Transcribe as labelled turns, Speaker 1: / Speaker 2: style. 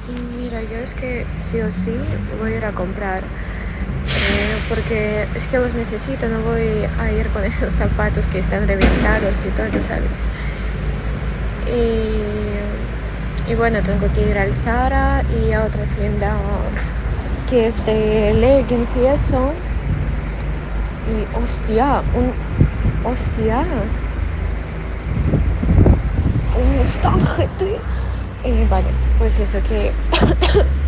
Speaker 1: Mira, yo es que sí o sí voy a ir a comprar, porque es que los necesito, no voy a ir con esos zapatos que están reventados y todo, ¿sabes? Y bueno, tengo que ir al Zara y a otra tienda que es de leggings y eso. Y hostia, un estanjete. Vale, pues eso que